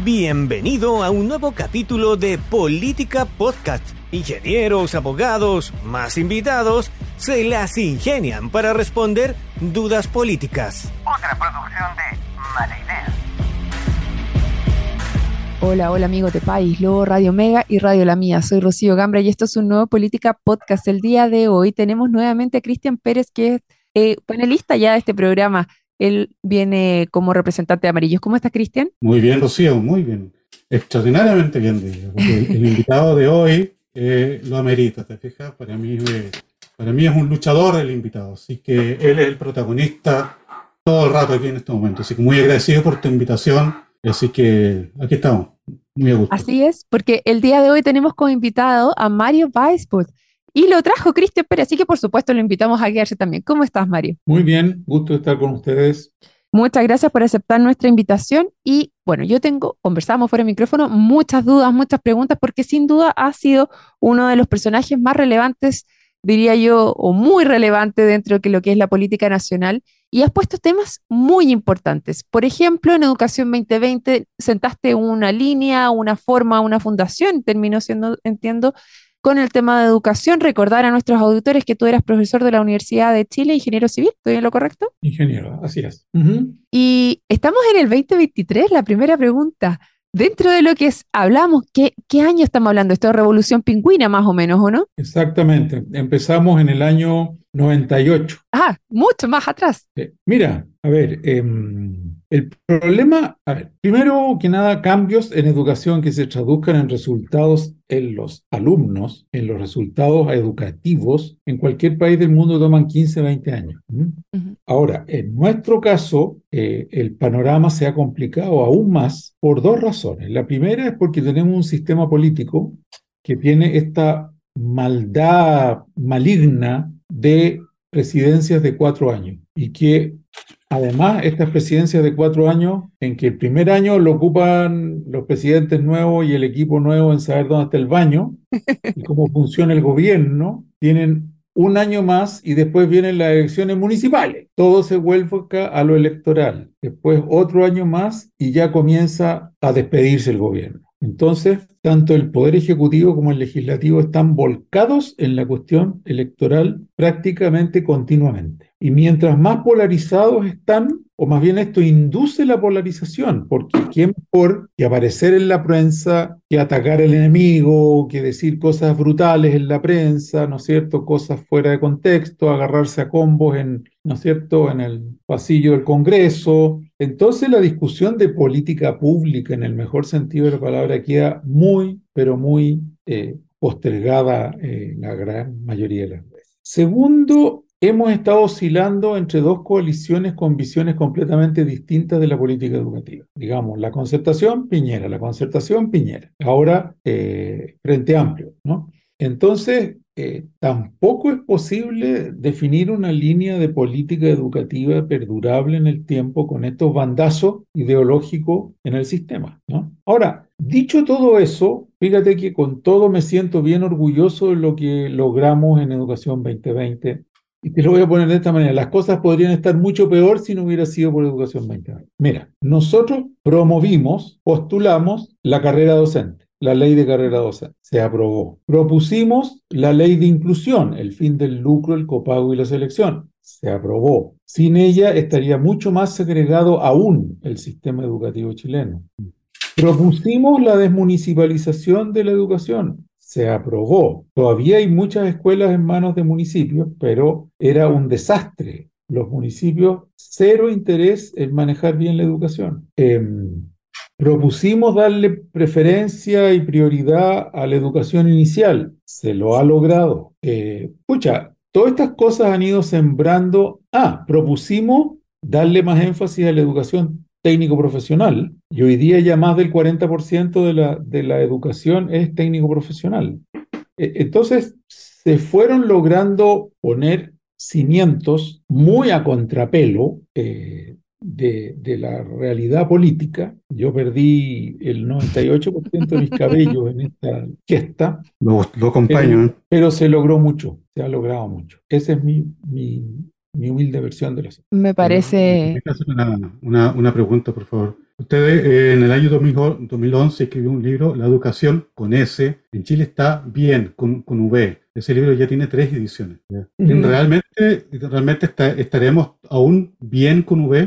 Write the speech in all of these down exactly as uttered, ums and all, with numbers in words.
Bienvenido a un nuevo capítulo de Política Podcast. Ingenieros, abogados, más invitados, se las ingenian para responder dudas políticas. Otra producción de Mala Idea. Hola, hola amigos de País Lobo, Radio Mega y Radio La Mía. Soy Rocío Gambra y esto es un nuevo Política Podcast. El día de hoy tenemos nuevamente a Cristian Pérez, que es eh, panelista ya de este programa. Él viene como representante de Amarillos. ¿Cómo estás, Cristian? Muy bien, Rocío, muy bien. Extraordinariamente bien, diría, porque el, el invitado de hoy eh, lo amerita, ¿te fijas? Para mí, eh, para mí es un luchador el invitado, así que él es el protagonista todo el rato aquí en este momento. Así que muy agradecido por tu invitación, así que aquí estamos, muy a gusto. Así es, porque el día de hoy tenemos como invitado a Mario Weisbord y lo trajo Cristian Pérez, así que por supuesto lo invitamos a quedarse también. ¿Cómo estás, Mario? Muy bien, gusto de estar con ustedes. Muchas gracias por aceptar nuestra invitación y bueno, yo tengo, conversamos fuera de micrófono, muchas dudas, muchas preguntas, porque sin duda ha sido uno de los personajes más relevantes, diría yo, o muy relevante dentro de lo que es la política nacional, y has puesto temas muy importantes. Por ejemplo, en Educación veinte veinte sentaste una línea, una forma, una fundación, terminó siendo, entiendo, con el tema de educación. Recordar a nuestros auditores que tú eras profesor de la Universidad de Chile, ingeniero civil, ¿estoy en lo correcto? Ingeniero, así es. Uh-huh. Y estamos en el veinte veintitrés, la primera pregunta. Dentro de lo que es, hablamos, ¿qué, qué año estamos hablando? Esto es Revolución Pingüina más o menos, ¿o no? Exactamente. Empezamos en el año noventa y ocho. Ah, mucho más atrás. Eh, mira, a ver, eh, el problema, a ver, primero que nada, cambios en educación que se traduzcan en resultados en los alumnos, en los resultados educativos, en cualquier país del mundo toman quince, veinte años. ¿Mm? Uh-huh. Ahora, en nuestro caso, eh, el panorama se ha complicado aún más por dos razones. La primera es porque tenemos un sistema político que tiene esta maldad maligna de presidencias de cuatro años y que además estas presidencias de cuatro años en que el primer año lo ocupan los presidentes nuevos y el equipo nuevo en saber dónde está el baño y cómo funciona el gobierno, tienen un año más y después vienen las elecciones municipales. Todo se vuelve a lo electoral. Después otro año más y ya comienza a despedirse el gobierno. Entonces, tanto el Poder Ejecutivo como el Legislativo están volcados en la cuestión electoral prácticamente continuamente. Y mientras más polarizados están, o más bien esto induce la polarización, porque quién mejor que aparecer en la prensa, que atacar al enemigo, que decir cosas brutales en la prensa, ¿no es cierto?, cosas fuera de contexto, agarrarse a combos en, ¿no es cierto?, en el pasillo del Congreso. Entonces la discusión de política pública, en el mejor sentido de la palabra, queda muy, pero muy eh, postergada eh, la gran mayoría de las veces. Segundo, hemos estado oscilando entre dos coaliciones con visiones completamente distintas de la política educativa. Digamos, la Concertación, Piñera, la Concertación, Piñera. Ahora, eh, Frente Amplio, ¿no? Entonces, eh, tampoco es posible definir una línea de política educativa perdurable en el tiempo con estos bandazos ideológicos en el sistema, ¿no? Ahora, dicho todo eso, fíjate que con todo me siento bien orgulloso de lo que logramos en Educación veinte veinte. Y te lo voy a poner de esta manera. Las cosas podrían estar mucho peor si no hubiera sido por Educación veinte veinte. Mira, nosotros promovimos, postulamos la carrera docente. La ley de carrera docente se aprobó. Propusimos la ley de inclusión, el fin del lucro, el copago y la selección. Se aprobó. Sin ella estaría mucho más segregado aún el sistema educativo chileno. Propusimos la desmunicipalización de la educación. Se aprobó. Todavía hay muchas escuelas en manos de municipios, pero era un desastre. Los municipios, cero interés en manejar bien la educación. Eh, Propusimos darle preferencia y prioridad a la educación inicial. Se lo ha logrado. Eh, pucha, todas estas cosas han ido sembrando. Ah, propusimos darle más énfasis a la educación técnico-profesional. Y hoy día ya más del cuarenta por ciento de la, de la educación es técnico-profesional. Eh, entonces, se fueron logrando poner cimientos muy a contrapelo, eh, De, de la realidad política. Yo perdí el noventa y ocho por ciento de mis cabellos en esta gesta. Lo, lo acompaño. Pero, pero se logró mucho, se ha logrado mucho. Esa es mi, mi, mi humilde versión de la situación. Me parece... Una, una, una pregunta, por favor. Ustedes eh, en el año dos mil once escribió un libro, La educación con S, en Chile está bien, con, con V. Ese libro ya tiene tres ediciones. ¿Ya? Mm. ¿Realmente, realmente está, estaremos aún bien con V?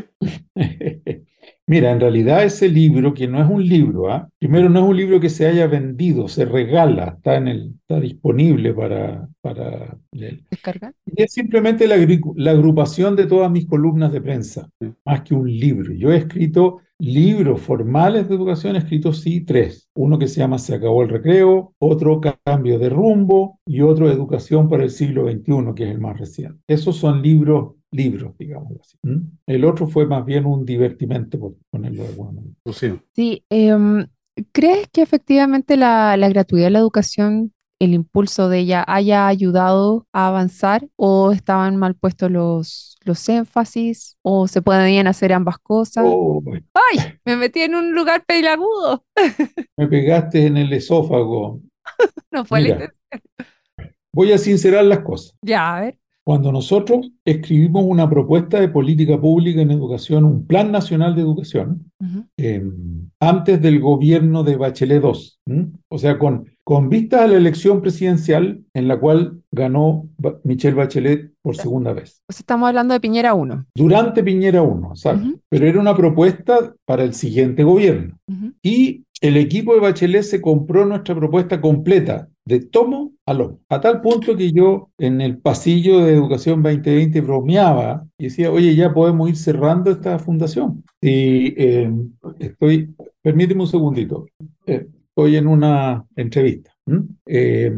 Mira, en realidad ese libro, que no es un libro, ¿ah? Primero no es un libro que se haya vendido, se regala, está, en el, está disponible para, para leer. ¿Descargar? Y es simplemente la, agri- la agrupación de todas mis columnas de prensa, más que un libro. Yo he escrito libros formales de educación, he escrito sí tres. Uno que se llama Se acabó el recreo, otro Cambio de rumbo y otro Educación para el siglo veintiuno, que es el más reciente. Esos son libros libros, digamos así. ¿Mm? El otro fue más bien un divertimento, por ponerlo de alguna manera. Pues sí. Sí, em, ¿crees que efectivamente la, la gratuidad de la educación, el impulso de ella, haya ayudado a avanzar o estaban mal puestos los, los énfasis o se pueden hacer ambas cosas? Oh, bueno, ¡Ay! Me metí en un lugar peliagudo. me pegaste en el esófago. No fue la Mira, intención. voy a sincerar las cosas. Ya, a ver. Cuando nosotros escribimos una propuesta de política pública en educación, un Plan Nacional de Educación, Ujú. eh, antes del gobierno de Bachelet dos, ¿m? O sea, con, con vistas a la elección presidencial en la cual ganó Ba- Michelle Bachelet por segunda vez. Pues estamos hablando de Piñera uno. Durante Piñera uno, exacto. Ujú. Pero era una propuesta para el siguiente gobierno. Ujú. Y el equipo de Bachelet se compró nuestra propuesta completa, de tomo a lomo, a tal punto que yo en el pasillo de Educación veinte veinte bromeaba y decía, oye, ya podemos ir cerrando esta fundación. Y eh, estoy, permíteme un segundito, eh, estoy en una entrevista. ¿Mm? Eh,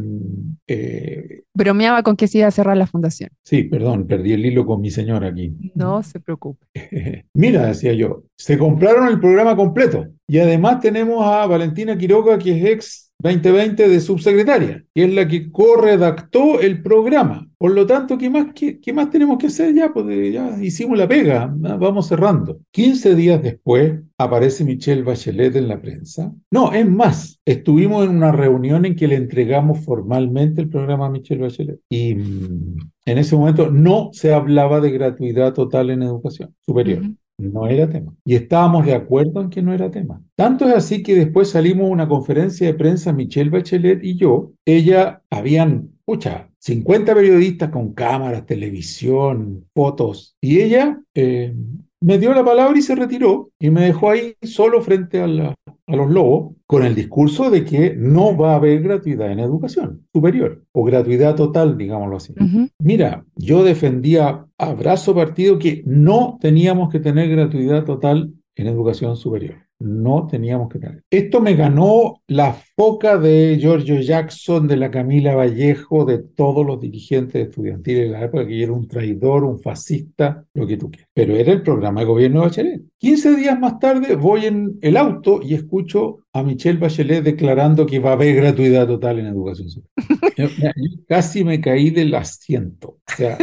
eh, Bromeaba con que se iba a cerrar la fundación. sí, perdón, perdí el hilo con mi señora aquí. No se preocupe. Mira, decía yo, se compraron el programa completo y además tenemos a Valentina Quiroga, que es ex veinte veinte de subsecretaria, que es la que corredactó el programa. Por lo tanto, ¿qué más, qué, qué más tenemos que hacer ya? Pues ya hicimos la pega, vamos cerrando. quince días después aparece Michelle Bachelet en la prensa. No, es más, estuvimos en una reunión en que le entregamos formalmente el programa a Michelle Bachelet. Y mm, en ese momento no se hablaba de gratuidad total en educación superior. Ujú. No era tema. Y estábamos de acuerdo en que no era tema. Tanto es así que después salimos a una conferencia de prensa, Michelle Bachelet y yo. Ella, habían, pucha, cincuenta periodistas con cámaras, televisión, fotos. Y ella eh, me dio la palabra y se retiró. Y me dejó ahí solo frente a, la, a los lobos con el discurso de que no va a haber gratuidad en educación superior. O gratuidad total, digámoslo así. Ujú. Mira, yo defendía a brazo partido que no teníamos que tener gratuidad total en educación superior. No teníamos que tener. Esto me ganó la foca de Giorgio Jackson, de la Camila Vallejo, de todos los dirigentes estudiantiles de la época, que yo era un traidor, un fascista, lo que tú quieras. Pero era el programa de gobierno de Bachelet. quince días más tarde voy en el auto y escucho a Michelle Bachelet declarando que va a haber gratuidad total en educación superior. Yo, mira, yo casi me caí del asiento. O sea,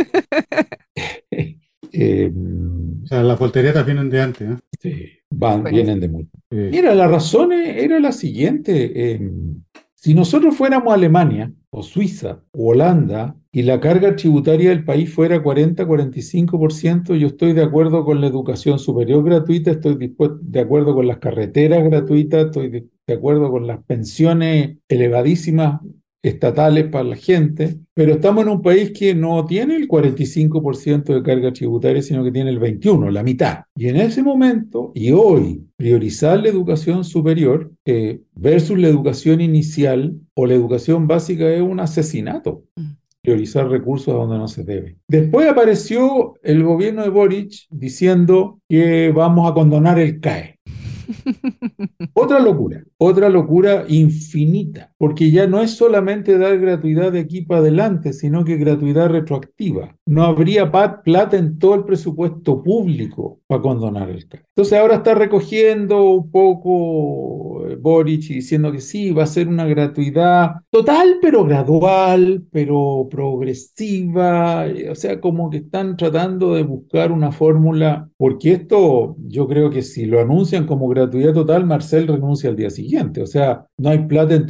eh, O sea, las volteretas vienen de antes, ¿eh? sí, van, Bueno. vienen de mucho. Sí. Mira, la razón e- era la siguiente. eh, si nosotros fuéramos a Alemania, o Suiza, o Holanda, y la carga tributaria del país fuera cuarenta, cuarenta y cinco por ciento, yo estoy de acuerdo con la educación superior gratuita, estoy dispuesto, de acuerdo con las carreteras gratuitas, estoy de, de acuerdo con las pensiones elevadísimas estatales para la gente, pero estamos en un país que no tiene el cuarenta y cinco por ciento de carga tributaria, sino que tiene el veintiuno por ciento, la mitad. Y en ese momento, y hoy, priorizar la educación superior eh, versus la educación inicial o la educación básica es un asesinato. Priorizar recursos a donde no se debe. Después apareció el gobierno de Boric diciendo que vamos a condonar el C A E. Otra locura, otra locura infinita, porque ya no es solamente dar gratuidad de aquí para adelante, sino que gratuidad retroactiva. No habría pa- plata en todo el presupuesto público para condonar el C A E. Entonces ahora está recogiendo un poco eh, Boric y diciendo que sí, va a ser una gratuidad total, pero gradual, pero progresiva, eh, o sea, como que están tratando de buscar una fórmula, porque esto yo creo que si lo anuncian como gratuidad total, Marcel renuncia al día siguiente, o sea, no hay plata en todo el Ministerio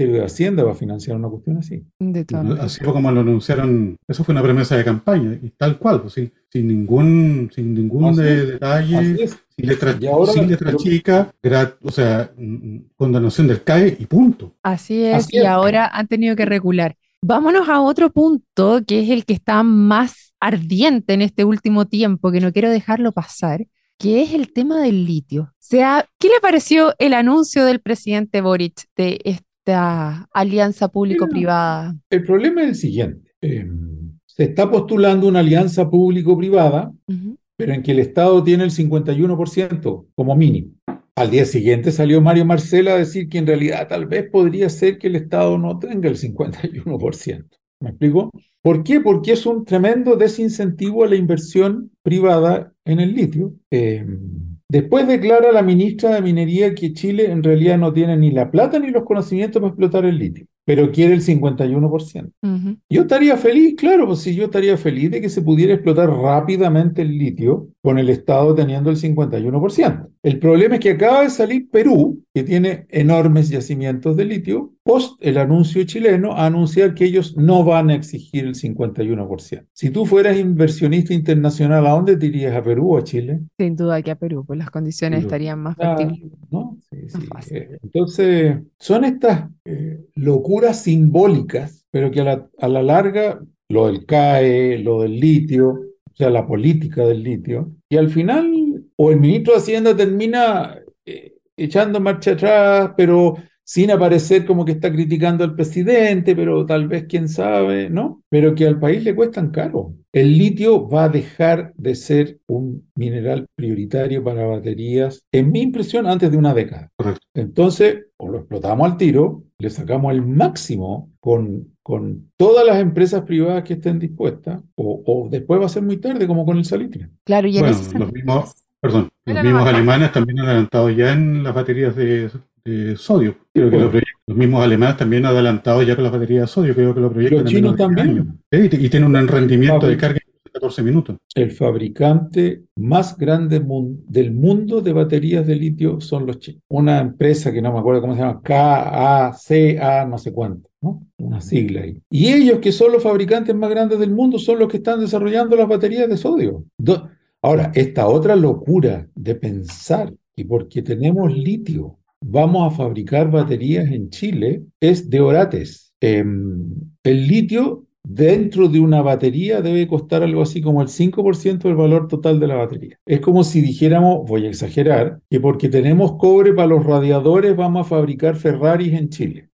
Ministerio de Hacienda va a financiar una cuestión así. De todas maneras. Así fue como lo anunciaron, eso fue una promesa de campaña, y tal cual, pues, sí, sin ningún, sin ningún Así de- es, detalle, así es. sin letra, Y ahora, sin letra lo- chica, gra- o sea, mm, condonación del C A E y punto. Así es, así y es. ahora han tenido que recular. Vámonos a otro punto, que es el que está más ardiente en este último tiempo, que no quiero dejarlo pasar, que es el tema del litio. O sea, ¿qué le pareció el anuncio del presidente Boric de esta alianza público-privada? El problema es el siguiente. Eh, se está postulando una alianza público-privada, Ujú. pero en que el Estado tiene el cincuenta y uno por ciento como mínimo. Al día siguiente salió Mario Marcela a decir que en realidad tal vez podría ser que el Estado no tenga el cincuenta y uno por ciento. ¿Me explico? ¿Por qué? Porque es un tremendo desincentivo a la inversión privada en el litio. Eh, después declara la ministra de Minería que Chile en realidad no tiene ni la plata ni los conocimientos para explotar el litio, pero quiere el cincuenta y uno por ciento. Ujú. Yo estaría feliz, claro, pues si yo estaría feliz de que se pudiera explotar rápidamente el litio con el Estado teniendo el cincuenta y uno por ciento. El problema es que acaba de salir Perú, que tiene enormes yacimientos de litio, post el anuncio chileno a anunciar que ellos no van a exigir el cincuenta y uno por ciento. Si tú fueras inversionista internacional, ¿a dónde te irías? ¿A Perú o a Chile? Sin duda que a Perú, pues las condiciones Perú. estarían más Ah, factibles. ¿no? Sí, Más sí. fácil. Eh, Entonces, son estas eh, locuras simbólicas, pero que a la, a la larga, lo del C A E, lo del litio, o sea, la política del litio, y al final, o el ministro de Hacienda termina eh, echando marcha atrás, pero sin aparecer como que está criticando al presidente, pero tal vez quién sabe, ¿no? Pero que al país le cuestan caro. El litio va a dejar de ser un mineral prioritario para baterías, en mi impresión, antes de una década. Correcto. Entonces, o lo explotamos al tiro, le sacamos el máximo con, con todas las empresas privadas que estén dispuestas, o, o después va a ser muy tarde, como con el salitre. Claro, y en Bueno, ese los sentido. mismos, perdón, No, los no, mismos no. alemanes también han adelantado ya en las baterías de, de sodio. Creo que lo proyectan. Los mismos alemanes también han adelantado ya con las baterías de sodio. Creo que lo proyectan Los en menos chinos de diez años. también. Sí, y, y tienen un rendimiento de Fabri- carga de catorce minutos. El fabricante más grande mun- del mundo de baterías de litio son los chinos. Una empresa que no me acuerdo cómo se llama, K A C A no sé cuánto, ¿no? Una sigla ahí. Y ellos, que son los fabricantes más grandes del mundo, son los que están desarrollando las baterías de sodio. Do- Ahora, esta otra locura de pensar que porque tenemos litio vamos a fabricar baterías en Chile es de orates. Em, el litio dentro de una batería debe costar algo así como el cinco por ciento del valor total de la batería. Es como si dijéramos, voy a exagerar, que porque tenemos cobre para los radiadores vamos a fabricar Ferraris en Chile.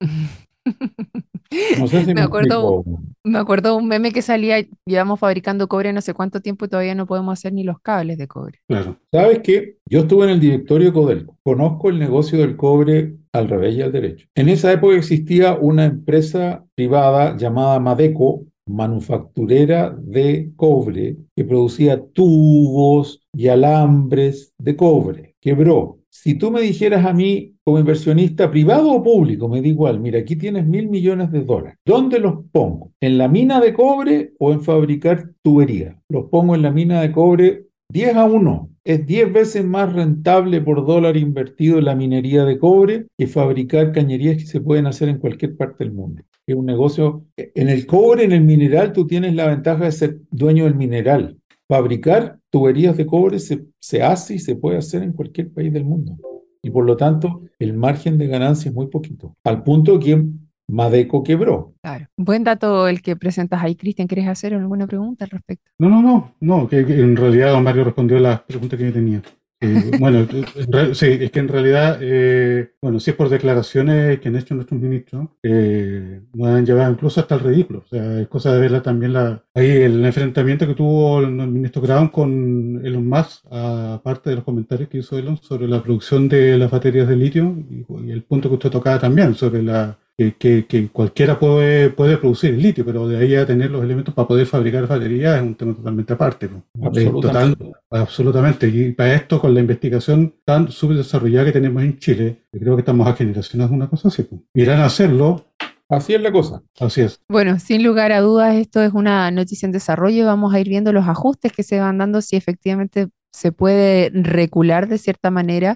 No sé si Me me acuerdo, explico. me acuerdo un meme que salía, llevamos fabricando cobre no sé cuánto tiempo y todavía no podemos hacer ni los cables de cobre. Claro. ¿Sabes qué? Yo estuve en el directorio de Codelco. Conozco el negocio del cobre al revés y al derecho. En esa época existía una empresa privada llamada Madeco, manufacturera de cobre, que producía tubos y alambres de cobre. Quebró. Si tú me dijeras a mí, como inversionista privado o público, me da igual, mira, aquí tienes mil millones de dólares. ¿Dónde los pongo? ¿En la mina de cobre o en fabricar tubería? Los pongo en la mina de cobre diez a uno. Es diez veces más rentable por dólar invertido en la minería de cobre que fabricar cañerías que se pueden hacer en cualquier parte del mundo. Es un negocio. En el cobre, en el mineral, tú tienes la ventaja de ser dueño del mineral. Fabricar tuberías de cobre se, se hace y se puede hacer en cualquier país del mundo. Y por lo tanto, el margen de ganancia es muy poquito. Al punto que Madeco quebró. Claro. Buen dato el que presentas ahí, Cristian. ¿Quieres hacer alguna pregunta al respecto? No, no, no, no, que, que en realidad don Mario respondió las preguntas que yo tenía. Eh, bueno, en re- sí, es que en realidad, eh, bueno, si es por declaraciones que han hecho nuestros ministros, eh, nos han llevado incluso hasta el ridículo. O sea, es cosa de verla también la, ahí el enfrentamiento que tuvo el, el ministro Brown con Elon Musk, aparte de los comentarios que hizo Elon sobre la producción de las baterías de litio y, y el punto que usted tocaba también sobre la que, que, que cualquiera puede, puede producir el litio, pero de ahí a tener los elementos para poder fabricar baterías es un tema totalmente aparte, ¿no? De total, Absolutamente. absolutamente. Y para esto, con la investigación tan subdesarrollada que tenemos en Chile, yo creo que estamos a generaciones de una cosa así, pues. Irán a hacerlo, Así es la cosa. así es. Bueno, sin lugar a dudas, esto es una noticia en desarrollo. Vamos a ir viendo los ajustes que se van dando, si efectivamente se puede recular de cierta manera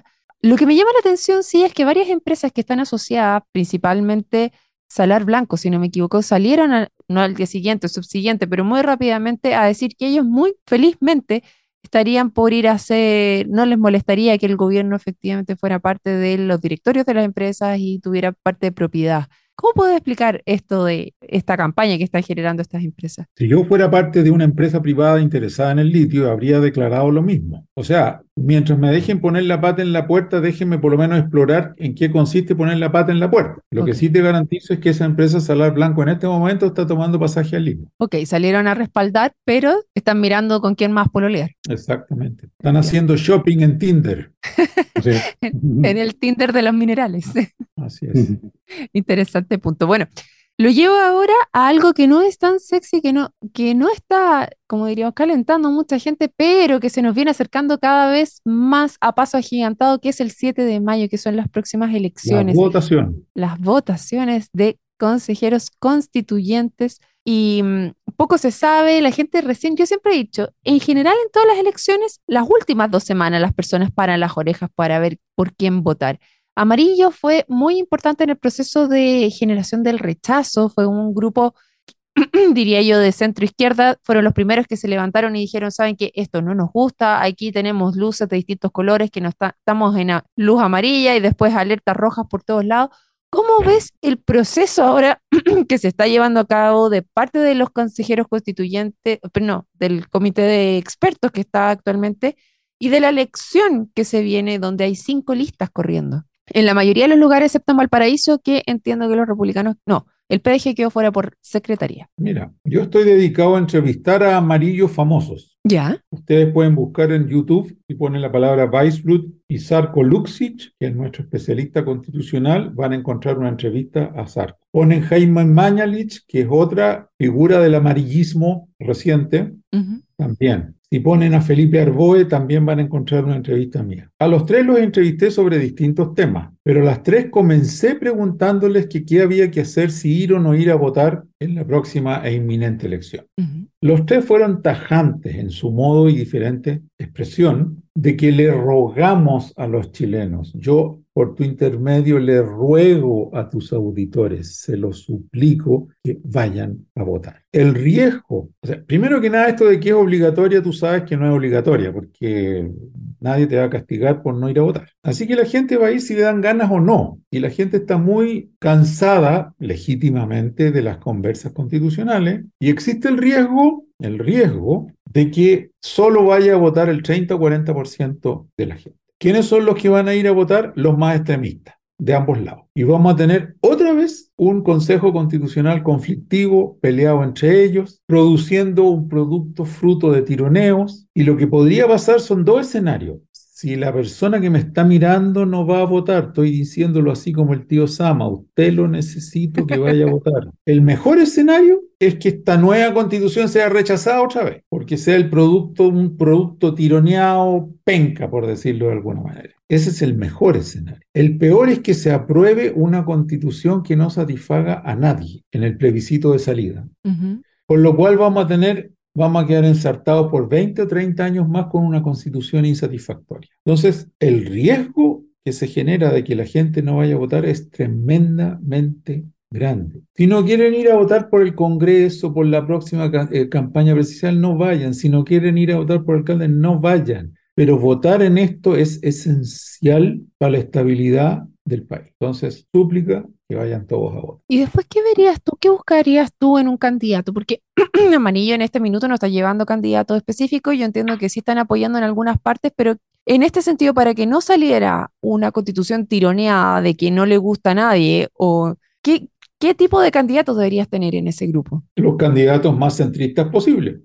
Lo que me llama la atención, sí, es que varias empresas que están asociadas, principalmente Salar Blanco, si no me equivoco, salieron, al- no al día siguiente o subsiguiente, pero muy rápidamente a decir que ellos muy felizmente estarían por ir a hacer, no les molestaría que el gobierno efectivamente fuera parte de los directorios de las empresas y tuviera parte de propiedad. ¿Cómo puedo explicar esto de esta campaña que están generando estas empresas? Si yo fuera parte de una empresa privada interesada en el litio, habría declarado lo mismo. O sea, mientras me dejen poner la pata en la puerta, déjenme por lo menos explorar en qué consiste poner la pata en la puerta. Lo que Ok. sí te garantizo es que esa empresa Salar Blanco en este momento está tomando pasaje al litio. Ok, salieron a respaldar, pero están mirando con quién más pololear. Exactamente. Están Ya. haciendo shopping en Tinder. Sí. En, en el Tinder de los minerales. Así es. Interesante punto. Bueno, lo llevo ahora a algo que no es tan sexy, que no, que no está, como diríamos, calentando a mucha gente, pero que se nos viene acercando cada vez más a paso agigantado, que es el siete de mayo, que son las próximas La elecciones, votación. las votaciones de consejeros constituyentes. Y mm, poco se sabe, la gente recién, yo siempre he dicho, en general en todas las elecciones, las últimas dos semanas las personas paran las orejas para ver por quién votar. Amarillo fue muy importante en el proceso de generación del rechazo, fue un grupo, diría yo, de centro izquierda, fueron los primeros que se levantaron y dijeron, saben que esto no nos gusta, aquí tenemos luces de distintos colores, que no está, estamos en a- luz amarilla y después alertas rojas por todos lados. ¿Cómo ves el proceso ahora que se está llevando a cabo de parte de los consejeros constituyentes, pero no, del comité de expertos que está actualmente y de la elección que se viene donde hay cinco listas corriendo? En la mayoría de los lugares, excepto en Valparaíso, que entiendo que los republicanos, no, el P D G quedó fuera por secretaría. Mira, yo estoy dedicado a entrevistar a amarillos famosos. ¿Ya? Ustedes pueden buscar en YouTube y ponen la palabra Weisbrot y Sarko Luksic, que es nuestro especialista constitucional, van a encontrar una entrevista a Sarko. Ponen Jaime Mañalich, que es otra figura del amarillismo reciente, Ujú. también. Si ponen a Felipe Arboe, también van a encontrar una entrevista mía. A los tres los entrevisté sobre distintos temas, pero a las tres comencé preguntándoles que qué había que hacer, si ir o no ir a votar en la próxima e inminente elección. Ujú. Los tres fueron tajantes en su modo y diferente expresión de que le rogamos a los chilenos. Yo, por tu intermedio, le ruego a tus auditores, se los suplico que vayan a votar. El riesgo, o sea, primero que nada, esto de que es obligatoria, tú sabes que no es obligatoria, porque nadie te va a castigar por no ir a votar. Así que la gente va a ir si le dan ganas o no. Y la gente está muy cansada, legítimamente, de las conversas constitucionales. Y existe el riesgo, el riesgo de que solo vaya a votar el treinta o cuarenta por ciento de la gente. ¿Quiénes son los que van a ir a votar? Los más extremistas, de ambos lados. Y vamos a tener otra vez un Consejo Constitucional conflictivo, peleado entre ellos, produciendo un producto fruto de tironeos. Y lo que podría pasar son dos escenarios. Si la persona que me está mirando no va a votar, estoy diciéndolo así como el tío Sama, usted lo necesito que vaya a votar. El mejor escenario es que esta nueva constitución sea rechazada otra vez, porque sea el producto, un producto tironeado, penca, por decirlo de alguna manera. Ese es el mejor escenario. El peor es que se apruebe una constitución que no satisfaga a nadie en el plebiscito de salida. Ujú. Con lo cual vamos a tener, vamos a quedar ensartados por veinte o treinta años más con una constitución insatisfactoria. Entonces, el riesgo que se genera de que la gente no vaya a votar es tremendamente grande. Si no quieren ir a votar por el Congreso, por la próxima ca- eh, campaña presidencial, no vayan. Si no quieren ir a votar por alcalde, no vayan. Pero votar en esto es esencial para la estabilidad del país. Entonces, súplica que vayan todos a votar. Y después, ¿qué verías tú? ¿Qué buscarías tú en un candidato? Porque Amarillo en este minuto no está llevando candidatos específicos. Yo entiendo que sí están apoyando en algunas partes, pero en este sentido, para que no saliera una constitución tironeada de que no le gusta a nadie, o ¿qué, qué tipo de candidatos deberías tener en ese grupo? Los candidatos más centristas posibles.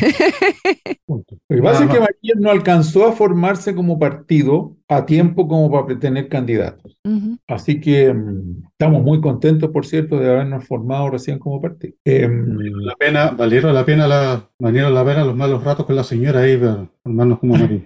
Punto. Lo que Nada pasa es que más. Amarillo no alcanzó a formarse como partido a tiempo como para tener candidatos. Ujú. Así que mm, estamos muy contentos, por cierto, de habernos formado recién como partido. Em, La pena, valieron la pena la, valieron la pena los malos ratos con la señora ahí para formarnos como amarillo.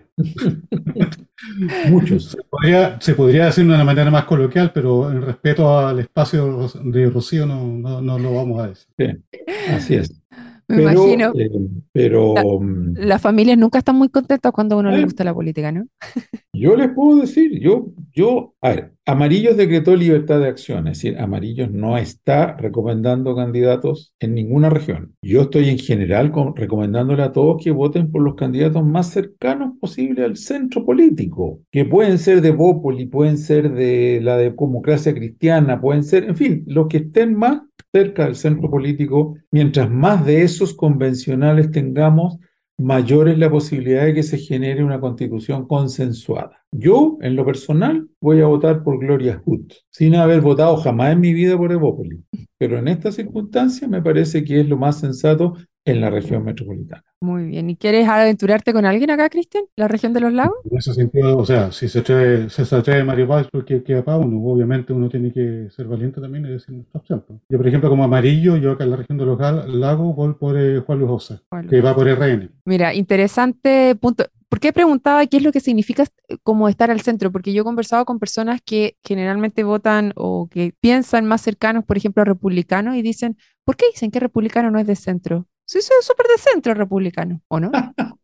muchos. Se podría, se podría decir de una manera más coloquial, pero en respeto al espacio de Ro- de Rocío no, no, no lo vamos a decir. Sí, así es. Me Pero, imagino, eh, pero mm, las familias nunca están muy contentas cuando a uno le eh, gusta la política, ¿no? yo les puedo decir, yo, Yo, a ver, Amarillos decretó libertad de acción, es decir, Amarillos no está recomendando candidatos en ninguna región. Yo estoy en general con, recomendándole a todos que voten por los candidatos más cercanos posible al centro político, que pueden ser de Bópoli, pueden ser de la democracia cristiana, pueden ser, en fin, los que estén más cerca del centro político. Mientras más de esos convencionales tengamos, mayor es la posibilidad de que se genere una constitución consensuada. Yo, en lo personal, voy a votar por Gloria Hood, sin haber votado jamás en mi vida por Evópolis. Pero en esta circunstancia me parece que es lo más sensato en la región metropolitana. Muy bien. ¿Y quieres aventurarte con alguien acá, Cristian? ¿La región de los lagos? En ese sentido, o sea, si se atreve, si se atreve Mario Valls, porque queda para uno, obviamente uno tiene que ser valiente también y decir nuestra opción. Yo, por ejemplo, como Amarillo, yo acá en la región de los lagos voy por eh, Juan Luis Osa, bueno, que va por R N. Mira, interesante punto. ¿Por qué preguntaba qué es lo que significa como estar al centro? Porque yo he conversado con personas que generalmente votan o que piensan más cercanos, por ejemplo, a republicanos y dicen, ¿por qué dicen que republicano no es de centro? Sí, soy súper de centro republicano, ¿o no?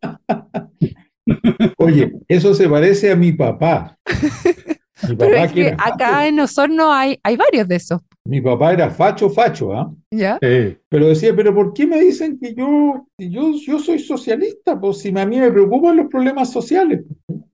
Oye, eso se parece a mi papá. Mi papá Pero es que que acá en Osorno hay, hay varios de esos. Mi papá era facho, facho, ¿ah? ¿eh? ¿Ya? Sí. Pero decía, ¿pero por qué me dicen que yo, que yo, yo soy socialista? Pues si a mí me preocupan los problemas sociales.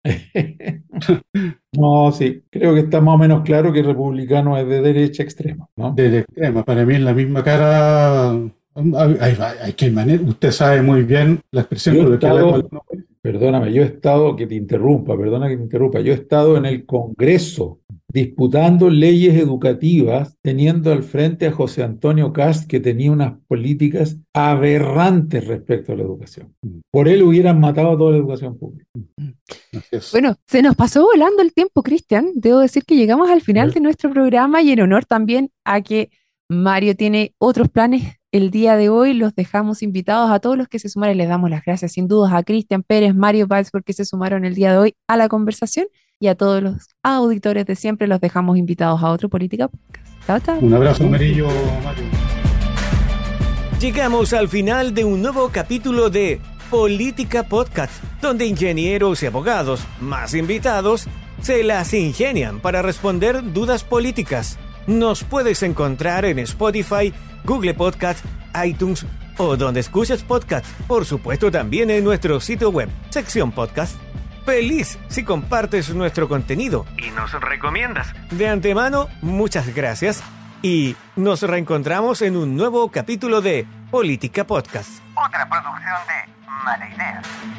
No, sí, creo que está más o menos claro que el republicano es de derecha extrema, ¿no? De extrema, para mí es la misma cara. Hay, hay que manera, usted sabe muy bien la expresión Yo he de que estado, hablamos. Perdóname, yo he estado, que te interrumpa, perdona que te interrumpa, yo he estado en el Congreso disputando leyes educativas, teniendo al frente a José Antonio Kast, que tenía unas políticas aberrantes respecto a la educación. Por él hubieran matado a toda la educación pública. Bueno, se nos pasó volando el tiempo, Cristian. Debo decir que llegamos al final de nuestro programa y en honor también a que Mario tiene otros planes el día de hoy, los dejamos invitados a todos los que se sumaron. Les damos las gracias sin dudas a Cristian Pérez, Mario Valls, porque se sumaron el día de hoy a la conversación, y a todos los auditores de siempre los dejamos invitados a otro Política Podcast. Chao, chao. Un abrazo amarillo, Mario. Llegamos al final de un nuevo capítulo de Política Podcast, donde ingenieros y abogados, más invitados, se las ingenian para responder dudas políticas. Nos puedes encontrar en Spotify, Google Podcast, iTunes o donde escuches podcast. Por supuesto también en nuestro sitio web, sección podcast. Feliz si compartes nuestro contenido y nos recomiendas. De antemano, muchas gracias y nos reencontramos en un nuevo capítulo de Política Podcast. Otra producción de Mala Idea.